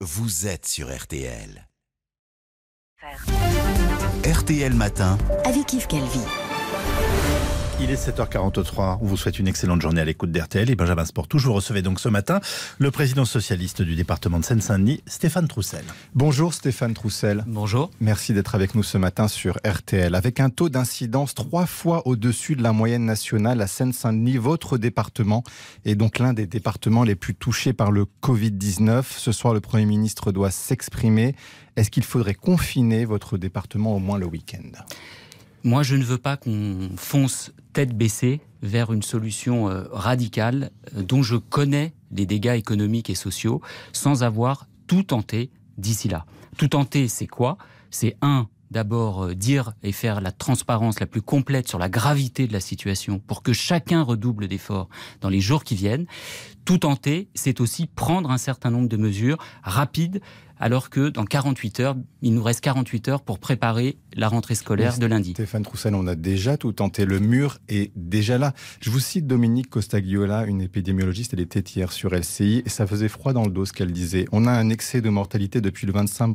vous êtes sur RTL. RTL Matin avec Yves Calvi. Il est 7h43, on vous souhaite une excellente journée à l'écoute d'RTL et Benjamin Sportou. Je recevais donc ce matin le président socialiste du département de Seine-Saint-Denis, Stéphane Troussel. Bonjour Stéphane Troussel. Bonjour. Merci d'être avec nous ce matin sur RTL. Avec un taux d'incidence 3 fois au-dessus de la moyenne nationale, la Seine-Saint-Denis, votre département est donc l'un des départements les plus touchés par le Covid-19. Ce soir, le Premier ministre doit s'exprimer. Est-ce qu'il faudrait confiner votre département au moins le week-end ? Moi, je ne veux pas qu'on fonce tête baissée vers une solution radicale dont je connais les dégâts économiques et sociaux sans avoir tout tenté d'ici là. Tout tenter, c'est quoi ? C'est d'abord dire et faire la transparence la plus complète sur la gravité de la situation pour que chacun redouble d'efforts dans les jours qui viennent. Tout tenter, c'est aussi prendre un certain nombre de mesures rapides alors que dans 48 heures, il nous reste 48 heures pour préparer la rentrée scolaire de lundi. Stéphane Troussel, on a déjà tout tenté. Le mur est déjà là. Je vous cite Dominique Costagliola, une épidémiologiste, elle était hier sur LCI, et ça faisait froid dans le dos ce qu'elle disait. On a un excès de mortalité depuis le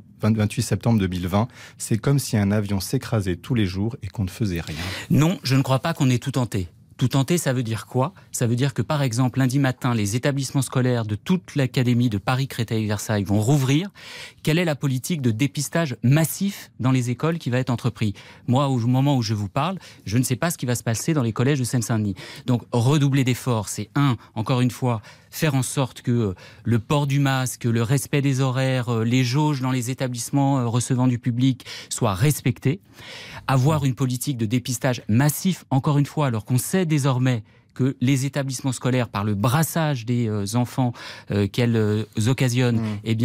28 septembre 2020. C'est comme si un avion s'écrasait tous les jours et qu'on ne faisait rien. Non, je ne crois pas qu'on ait tout tenté. Tout tenter, ça veut dire quoi ? Ça veut dire que, par exemple, lundi matin, les établissements scolaires de toute l'académie de Paris-Créteil-Versailles vont rouvrir. Quelle est la politique de dépistage massif dans les écoles qui va être entreprise ? Moi, au moment où je vous parle, je ne sais pas ce qui va se passer dans les collèges de Seine-Saint-Denis. Donc, redoubler d'efforts, c'est encore une fois, faire en sorte que le port du masque, le respect des horaires, les jauges dans les établissements recevant du public soient respectés. Avoir une politique de dépistage massif, encore une fois, alors qu'on sait désormais que les établissements scolaires, par le brassage des enfants qu'elles occasionnent,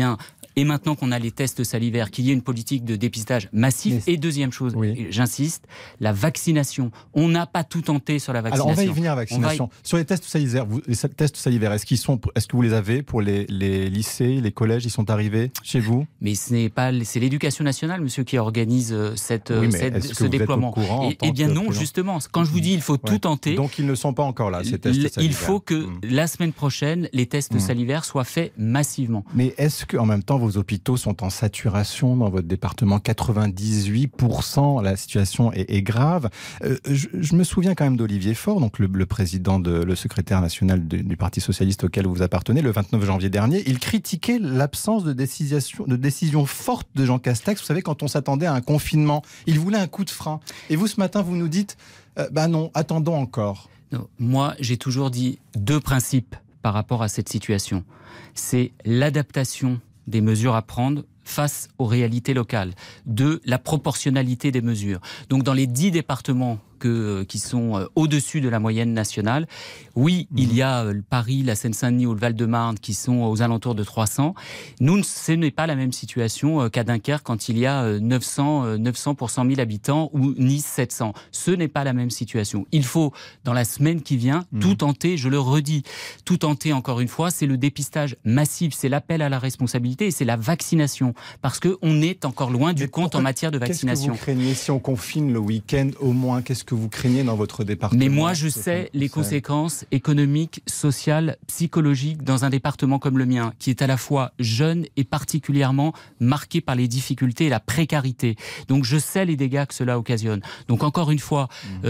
et maintenant qu'on a les tests salivaires, qu'il y ait une politique de dépistage massif. Et deuxième chose, j'insiste, la vaccination. On n'a pas tout tenté sur la vaccination. Alors on va y venir à la vaccination. Sur les tests salivaires, est-ce que vous les avez pour les lycées, les collèges, ils sont arrivés chez vous ? Mais c'est l'Éducation nationale, monsieur, qui organise ce déploiement. Eh bien non, justement. Quand je vous dis il faut tout tenter. Donc ils ne sont pas encore là, ces tests salivaires. Il faut que la semaine prochaine, les tests salivaires soient faits massivement. Mais est-ce qu'en même temps, vos hôpitaux sont en saturation dans votre département, 98%, la situation est grave. Je me souviens quand même d'Olivier Faure, donc le président, le secrétaire national du Parti socialiste auquel vous appartenez, le 29 janvier dernier. Il critiquait l'absence de décision forte de Jean Castex. Vous savez, quand on s'attendait à un confinement, il voulait un coup de frein. Et vous, ce matin, vous nous dites, non, attendons encore. Non, moi, j'ai toujours dit 2 principes par rapport à cette situation. C'est l'adaptation des mesures à prendre face aux réalités locales, de la proportionnalité des mesures. Donc dans les 10 départements qui sont au-dessus de la moyenne nationale, il y a Paris, la Seine-Saint-Denis ou le Val-de-Marne qui sont aux alentours de 300. Ce n'est pas la même situation qu'à Dunkerque quand il y a 900 pour 100 000 habitants ou Nice 700. Ce n'est pas la même situation. Il faut, dans la semaine qui vient, tout tenter, je le redis, tout tenter encore une fois, c'est le dépistage massif, c'est l'appel à la responsabilité et c'est la vaccination. Parce qu'on est encore loin du compte en matière de vaccination. Qu'est-ce que vous craignez si on confine le week-end au moins ? Qu'est-ce que vous craignez dans votre département ? Mais moi, je sais les conséquences économiques, sociales, psychologiques dans un département comme le mien, qui est à la fois jeune et particulièrement marqué par les difficultés et la précarité. Donc, je sais les dégâts que cela occasionne. Donc, encore une fois,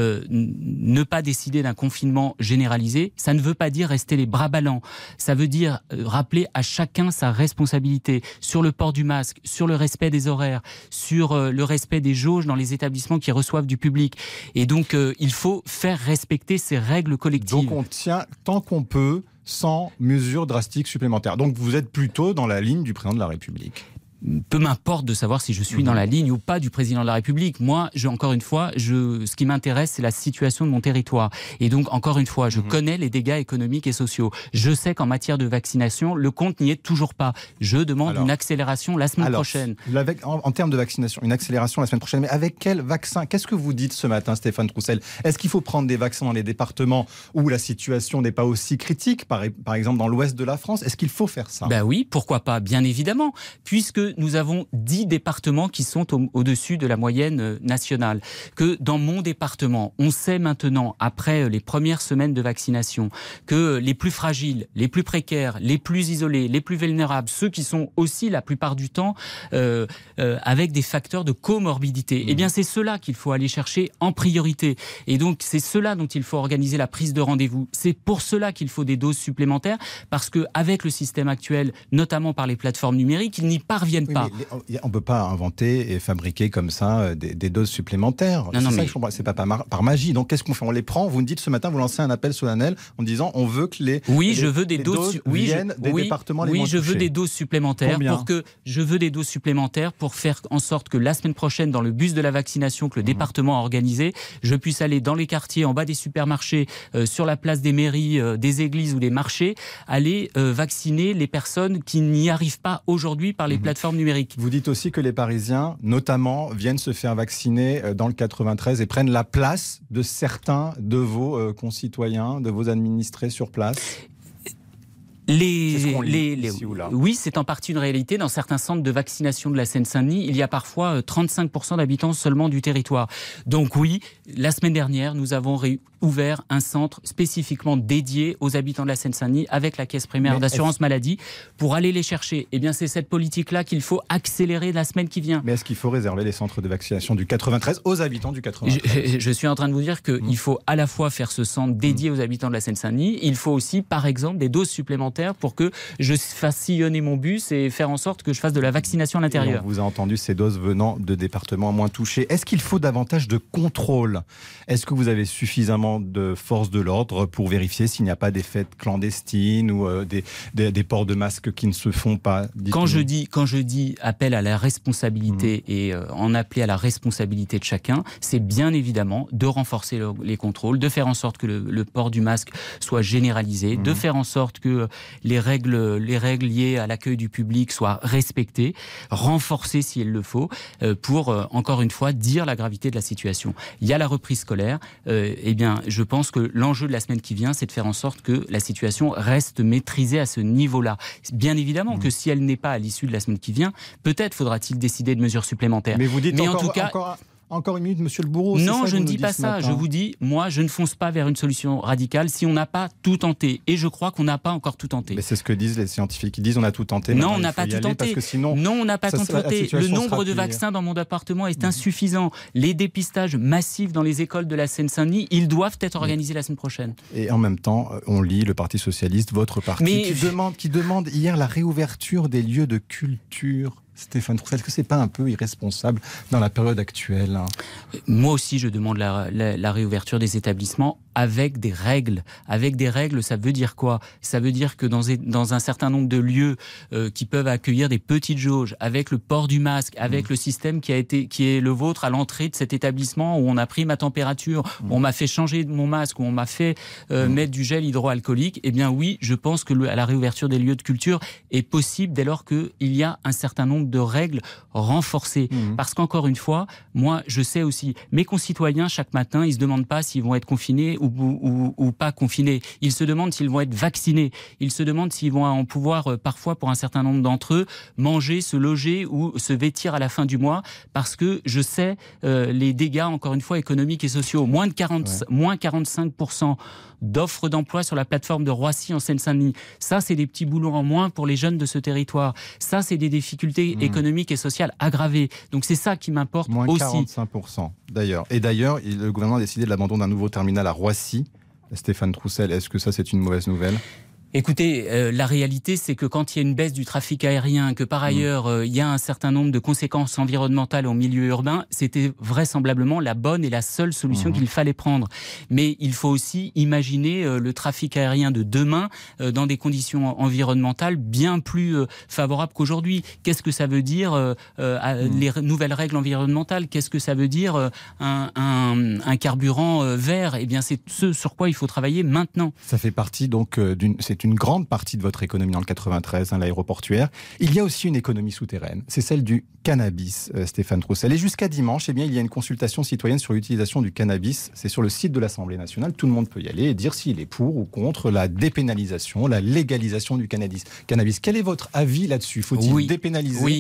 ne pas décider d'un confinement généralisé, ça ne veut pas dire rester les bras ballants. Ça veut dire rappeler à chacun sa responsabilité sur le port du masque, sur le respect des horaires, sur le respect des jauges dans les établissements qui reçoivent du public. Et donc, il faut faire respecter ces règles collectives. Donc, on tient tant qu'on peut, sans mesures drastiques supplémentaires. Donc, vous êtes plutôt dans la ligne du président de la République. Peu m'importe de savoir si je suis dans la ligne ou pas du président de la République. Moi, encore une fois, ce qui m'intéresse, c'est la situation de mon territoire. Et donc, encore une fois, je connais les dégâts économiques et sociaux. Je sais qu'en matière de vaccination, le compte n'y est toujours pas. Je demande une accélération la semaine prochaine. En termes de vaccination, une accélération la semaine prochaine. Mais avec quel vaccin ? Qu'est-ce que vous dites ce matin, Stéphane Troussel ? Est-ce qu'il faut prendre des vaccins dans les départements où la situation n'est pas aussi critique, par exemple dans l'ouest de la France ? Est-ce qu'il faut faire ça ? Oui, pourquoi pas, bien évidemment. Puisque nous avons 10 départements qui sont au-dessus de la moyenne nationale, que dans mon département, on sait maintenant, après les premières semaines de vaccination, que les plus fragiles, les plus précaires, les plus isolés, les plus vulnérables, ceux qui sont aussi la plupart du temps avec des facteurs de comorbidité, eh bien c'est ceux-là qu'il faut aller chercher en priorité. Et donc c'est ceux-là dont il faut organiser la prise de rendez-vous. C'est pour cela qu'il faut des doses supplémentaires, parce qu'avec le système actuel, notamment par les plateformes numériques, ils n'y parviennent pas. On ne peut pas inventer et fabriquer comme ça des doses supplémentaires. C'est pas par magie. Donc qu'est-ce qu'on fait? On les prend. Vous me dites ce matin, vous lancez un appel solennel en disant on veut que les doses viennent des départements les moins touchés. Oui, je veux des doses supplémentaires. Je veux des doses supplémentaires pour faire en sorte que la semaine prochaine, dans le bus de la vaccination que le département a organisé, je puisse aller dans les quartiers, en bas des supermarchés, sur la place des mairies, des églises ou des marchés, aller vacciner les personnes qui n'y arrivent pas aujourd'hui par les plateformes numériques. Vous dites aussi que les Parisiens, notamment, viennent se faire vacciner dans le 93 et prennent la place de certains de vos concitoyens, de vos administrés sur place. Oui, c'est en partie une réalité. Dans certains centres de vaccination de la Seine-Saint-Denis, il y a parfois 35% d'habitants seulement du territoire. Donc oui, la semaine dernière, nous avons ouvert un centre spécifiquement dédié aux habitants de la Seine-Saint-Denis avec la caisse primaire d'assurance maladie pour aller les chercher. Eh bien, c'est cette politique-là qu'il faut accélérer la semaine qui vient. Mais est-ce qu'il faut réserver les centres de vaccination du 93 aux habitants du 93 ? Je suis en train de vous dire qu'il faut à la fois faire ce centre dédié aux habitants de la Seine-Saint-Denis, il faut aussi, par exemple, des doses supplémentaires pour que je fasse sillonner mon bus et faire en sorte que je fasse de la vaccination à l'intérieur. On vous a entendu, ces doses venant de départements moins touchés. Est-ce qu'il faut davantage de contrôle ? Est-ce que vous avez suffisamment de forces de l'ordre pour vérifier s'il n'y a pas des fêtes clandestines ou des ports de masques qui ne se font pas ? Quand je dis appel à la responsabilité et en appeler à la responsabilité de chacun, c'est bien évidemment de renforcer les contrôles, de faire en sorte que le port du masque soit généralisé, de faire en sorte que les règles liées à l'accueil du public soient respectées, renforcées si il le faut, pour, encore une fois, dire la gravité de la situation. Il y a la reprise scolaire. Eh bien, je pense que l'enjeu de la semaine qui vient, c'est de faire en sorte que la situation reste maîtrisée à ce niveau-là. Bien évidemment que si elle n'est pas à l'issue de la semaine qui vient, peut-être faudra-t-il décider de mesures supplémentaires. Mais vous dites en tout cas... Encore une minute, monsieur le bourreau. Non, je ne dis pas ça. Je vous dis, moi, je ne fonce pas vers une solution radicale si on n'a pas tout tenté. Et je crois qu'on n'a pas encore tout tenté. Mais c'est ce que disent les scientifiques. Ils disent on a tout tenté. Non, on n'a pas tout tenté. Parce que sinon, non, on n'a pas tout tenté. Le nombre de vaccins dans mon département est insuffisant. Les dépistages massifs dans les écoles de la Seine-Saint-Denis, ils doivent être organisés la semaine prochaine. Et en même temps, on lit le Parti socialiste, votre parti, qui demande hier la réouverture des lieux de culture. Stéphane Troussel, est-ce que c'est pas un peu irresponsable dans la période actuelle ? Moi aussi, je demande la réouverture des établissements avec des règles. Avec des règles, ça veut dire quoi ? Ça veut dire que dans un certain nombre de lieux qui peuvent accueillir des petites jauges, avec le port du masque, avec le système qui est le vôtre à l'entrée de cet établissement où on a pris ma température, où on m'a fait changer mon masque, où on m'a fait mettre du gel hydroalcoolique, eh bien oui, je pense que la réouverture des lieux de culture est possible dès lors qu'il y a un certain nombre de règles renforcées. Parce qu'encore une fois, moi, je sais aussi, mes concitoyens, chaque matin, ils se demandent pas s'ils vont être confinés ou pas confinés. Ils se demandent s'ils vont être vaccinés. Ils se demandent s'ils vont en pouvoir, parfois, pour un certain nombre d'entre eux, manger, se loger ou se vêtir à la fin du mois. Parce que je sais les dégâts, encore une fois, économiques et sociaux. Moins 45% d'offres d'emploi sur la plateforme de Roissy en Seine-Saint-Denis. Ça, c'est des petits boulots en moins pour les jeunes de ce territoire. Ça, c'est des difficultés économiques et sociales aggravées. Donc c'est ça qui m'importe moins aussi. 45% d'ailleurs. Et d'ailleurs, le gouvernement a décidé de l'abandon d'un nouveau terminal à Roissy. Stéphane Troussel, est-ce que ça c'est une mauvaise nouvelle ? Écoutez, la réalité, c'est que quand il y a une baisse du trafic aérien, que par ailleurs, il y a un certain nombre de conséquences environnementales en milieu urbain, c'était vraisemblablement la bonne et la seule solution qu'il fallait prendre. Mais il faut aussi imaginer le trafic aérien de demain dans des conditions environnementales bien plus favorables qu'aujourd'hui. Qu'est-ce que ça veut dire les nouvelles règles environnementales ? Qu'est-ce que ça veut dire un carburant vert ? Eh bien, c'est ce sur quoi il faut travailler maintenant. Ça fait partie donc c'est une grande partie de votre économie dans le 93, l'aéroportuaire. Il y a aussi une économie souterraine, c'est celle du cannabis, Stéphane Troussel. Et jusqu'à dimanche, il y a une consultation citoyenne sur l'utilisation du cannabis. C'est sur le site de l'Assemblée nationale. Tout le monde peut y aller et dire s'il est pour ou contre la dépénalisation, la légalisation du cannabis. Quel est votre avis là-dessus ? Faut-il dépénaliser ? Oui.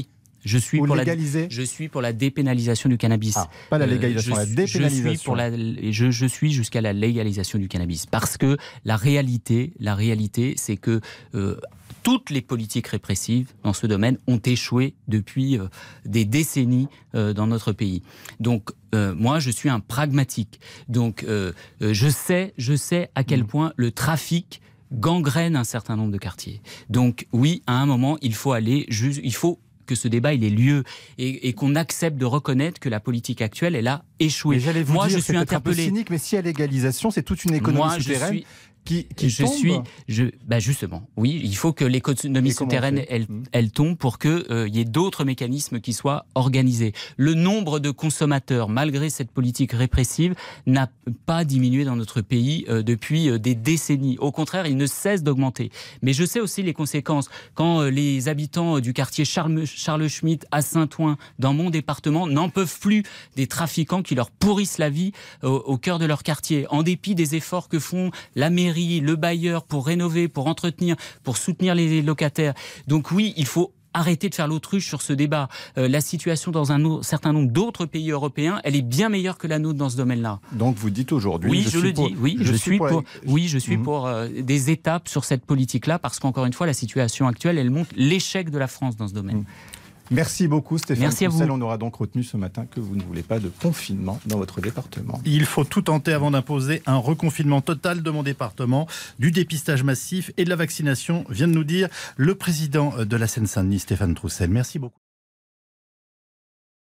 Je suis Ou pour légaliser. je suis pour la dépénalisation du cannabis. Ah, pas la légalisation, la dépénalisation. Je suis jusqu'à la légalisation du cannabis. Parce que la réalité, c'est que toutes les politiques répressives dans ce domaine ont échoué depuis des décennies dans notre pays. Donc, moi, je suis un pragmatique. Donc, je sais à quel point le trafic gangrène un certain nombre de quartiers. Donc, oui, à un moment, il faut que ce débat il ait lieu et qu'on accepte de reconnaître que la politique actuelle, elle a échoué. Mais j'allais vous moi, dire, je suis interpellé. Un peu cynique, mais si à légalisation, c'est toute une économie souterraine qui tombe. Justement, oui, il faut que l'économie souterraine, elle tombe pour qu'il y ait d'autres mécanismes qui soient organisés. Le nombre de consommateurs, malgré cette politique répressive, n'a pas diminué dans notre pays depuis des décennies. Au contraire, il ne cesse d'augmenter. Mais je sais aussi les conséquences. Quand les habitants du quartier Charles Schmitt à Saint-Ouen, dans mon département, n'en peuvent plus des trafiquants qui leur pourrissent la vie au cœur de leur quartier, en dépit des efforts que font la mairie, le bailleur pour rénover, pour entretenir, pour soutenir les locataires. Donc oui, il faut arrêter de faire l'autruche sur ce débat. La situation dans un certain nombre d'autres pays européens, elle est bien meilleure que la nôtre dans ce domaine-là. Donc vous dites aujourd'hui... Oui, je suis pour des étapes sur cette politique-là, parce qu'encore une fois, la situation actuelle, elle montre l'échec de la France dans ce domaine. Merci beaucoup Stéphane Merci Troussel. à vous. On aura donc retenu ce matin que vous ne voulez pas de confinement dans votre département. Il faut tout tenter avant d'imposer un reconfinement total de mon département, du dépistage massif et de la vaccination, vient de nous dire le président de la Seine-Saint-Denis, Stéphane Troussel. Merci beaucoup.